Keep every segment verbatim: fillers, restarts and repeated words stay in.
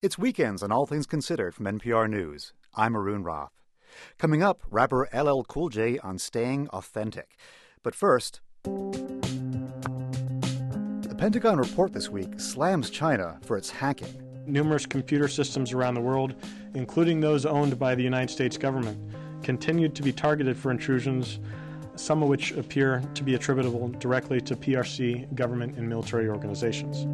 It's Weekends on All Things Considered from N P R News. I'm Arun Roth. Coming up, rapper L L Cool J on staying authentic. But first, the Pentagon report this week slams China for its hacking. Numerous computer systems around the world, including those owned by the United States government, continued to be targeted for intrusions, some of which appear to be attributable directly to P R C, government, and military organizations.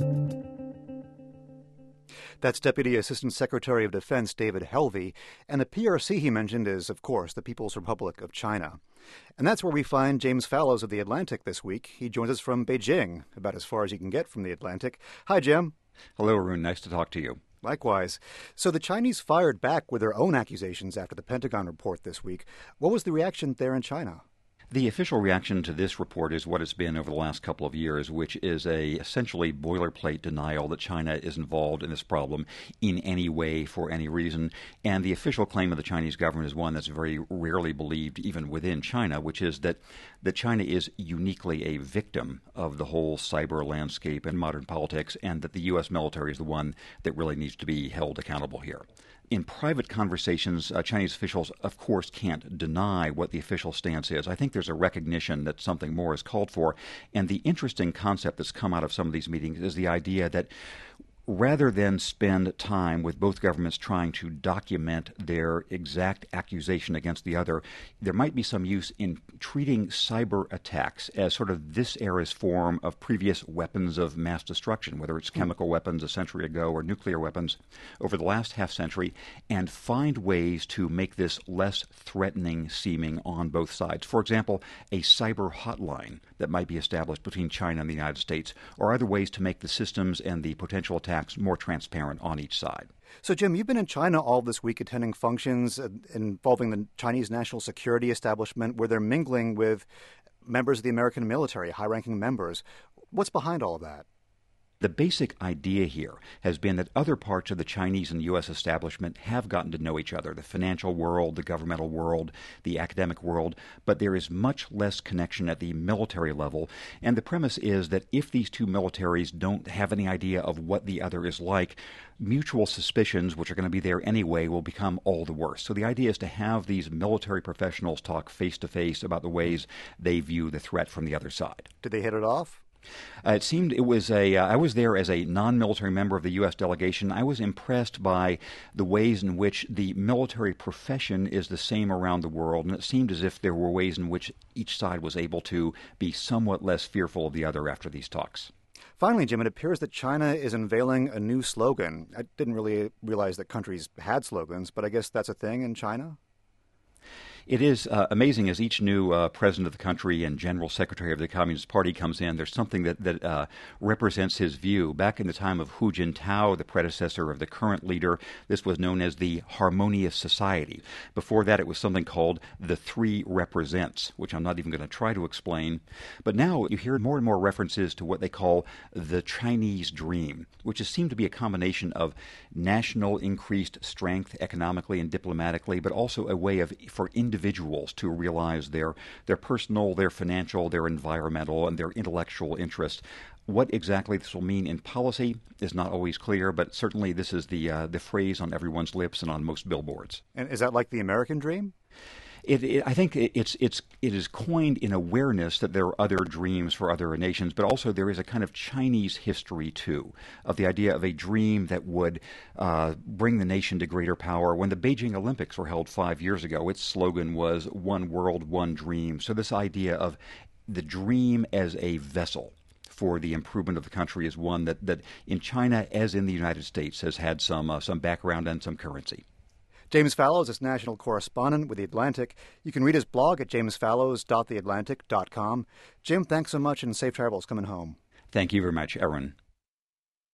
That's Deputy Assistant Secretary of Defense David Helvey, and the P R C he mentioned is, of course, the People's Republic of China. And that's where we find James Fallows of The Atlantic this week. He joins us from Beijing, about as far as you can get from The Atlantic. Hi, Jim. Hello, Arun. Nice to talk to you. Likewise. So the Chinese fired back with their own accusations after the Pentagon report this week. What was the reaction there in China? The official reaction to this report is what it's been over the last couple of years, which is a essentially boilerplate denial that China is involved in this problem in any way for any reason. And the official claim of the Chinese government is one that's very rarely believed even within China, which is that, that China is uniquely a victim of the whole cyber landscape and modern politics, and that the U S military is the one that really needs to be held accountable here. In private conversations, uh, Chinese officials, of course, can't deny what the official stance is. I think there's a recognition that something more is called for. And the interesting concept that's come out of some of these meetings is the idea that rather than spend time with both governments trying to document their exact accusation against the other, there might be some use in treating cyber attacks as sort of this era's form of previous weapons of mass destruction, whether it's chemical weapons a century ago or nuclear weapons over the last half century, and find ways to make this less threatening seeming on both sides. For example, a cyber hotline that might be established between China and the United States, or other ways to make the systems and the potential attacks more transparent on each side. So, Jim, you've been in China all this week attending functions involving the Chinese national security establishment where they're mingling with members of the American military, high-ranking members. What's behind all of that? The basic idea here has been that other parts of the Chinese and U S establishment have gotten to know each other, the financial world, the governmental world, the academic world, but there is much less connection at the military level. And the premise is that if these two militaries don't have any idea of what the other is like, mutual suspicions, which are going to be there anyway, will become all the worse. So the idea is to have these military professionals talk face-to-face about the ways they view the threat from the other side. Did they hit it off? Uh, it seemed it was a, uh, I was there as a non-military member of the U S delegation. I was impressed by the ways in which the military profession is the same around the world, and it seemed as if there were ways in which each side was able to be somewhat less fearful of the other after these talks. Finally, Jim, it appears that China is unveiling a new slogan. I didn't really realize that countries had slogans, but I guess that's a thing in China? It is uh, amazing as each new uh, president of the country and general secretary of the Communist Party comes in, there's something that, that uh, represents his view. Back in the time of Hu Jintao, the predecessor of the current leader, this was known as the Harmonious Society. Before that, it was something called the Three Represents, which I'm not even going to try to explain. But now you hear more and more references to what they call the Chinese Dream, which has seemed to be a combination of national increased strength economically and diplomatically, but also a way of for individuals individuals to realize their their personal, their financial, their environmental, and their intellectual interests. What exactly this will mean in policy is not always clear, but certainly this is the uh, the phrase on everyone's lips and on most billboards. And is that like the American dream? It, it, I think it, it's it's it is coined in awareness that there are other dreams for other nations, but also there is a kind of Chinese history too of the idea of a dream that would uh, bring the nation to greater power. When the Beijing Olympics were held five years ago, its slogan was "One World, One Dream." So this idea of the dream as a vessel for the improvement of the country is one that, that in China, as in the United States, has had some uh, some background and some currency. James Fallows is national correspondent with The Atlantic. You can read his blog at james fallows dot the atlantic dot com. Jim, thanks so much and safe travels coming home. Thank you very much, Aaron.